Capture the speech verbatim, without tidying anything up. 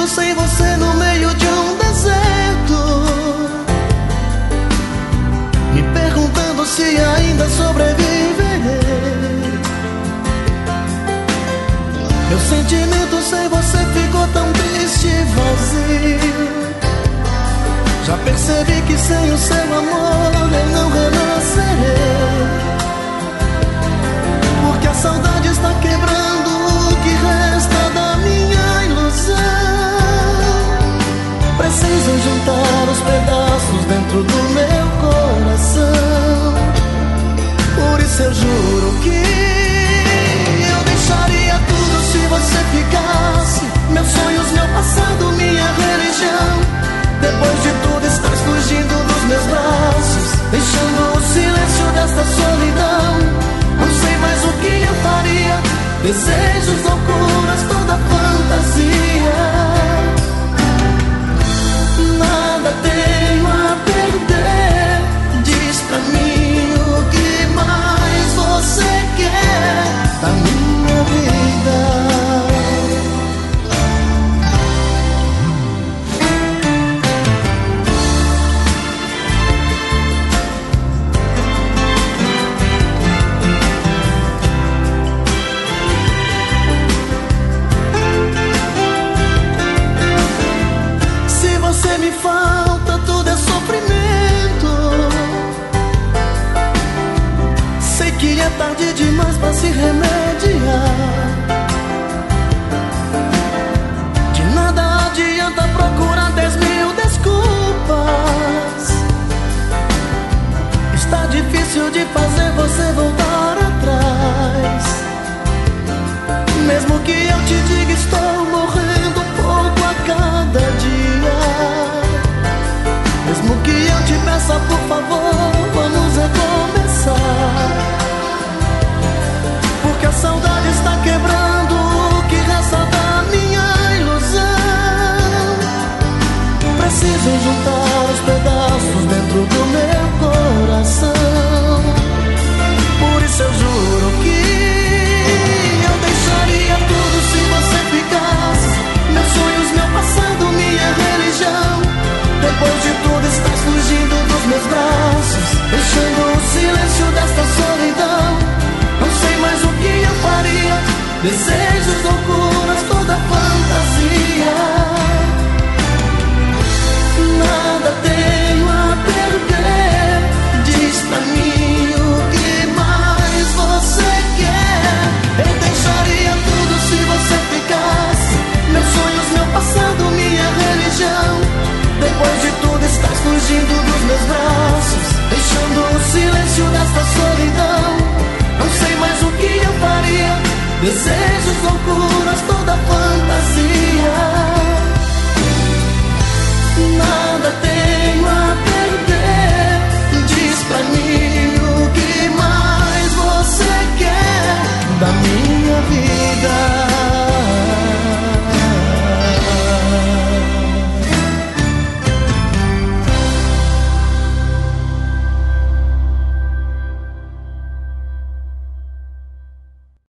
sem você no meio de um deserto, me perguntando se ainda sobreviverei. Meu sentimento sem você ficou tão triste e vazio. Já percebi que sem o seu amor eu não renascerei, porque a saudade está quebrando o que resta da minha ilusão. Preciso juntar os pedaços dentro do meu coração. Por isso eu juro que eu deixaria tudo se você ficasse. Meus sonhos, meu passado, minha religião. Depois de tudo estás fugindo dos meus braços, deixando o silêncio desta solidão. Não sei mais o que eu faria. Desejos, loucuras, toda fantasia. Nada tenho a perder. Diz pra mim o que mais você quer da minha vida. Me falta, tudo é sofrimento. Sei que é tarde demais pra se remediar. De nada adianta procurar dez mil desculpas. Está difícil de fazer você voltar atrás. Mesmo que eu te diga estou morrendo um pouco a cada dia, mesmo que eu te peça por favor, vamos recomeçar. Porque a saudade está quebrando o que resta da minha ilusão. Preciso juntar os pedaços dentro do meu coração. Por isso eu juro que eu deixaria tudo se você ficasse. Meus sonhos, meu passado, minha religião. Depois de tudo estás fugindo dos meus braços, deixando o silêncio desta solidão. Não sei mais o que eu faria. Desejos, loucuras, toda fantasia. Nada tenho a perder. Diz pra mim o que mais você quer. Eu deixaria tudo se você ficasse. Meus sonhos, meu passado, minha religião. Depois de tudo estás fugindo dos meus braços, deixando o silêncio desta solidão. Não sei mais o que eu faria. Desejos, loucuras, toda fantasia.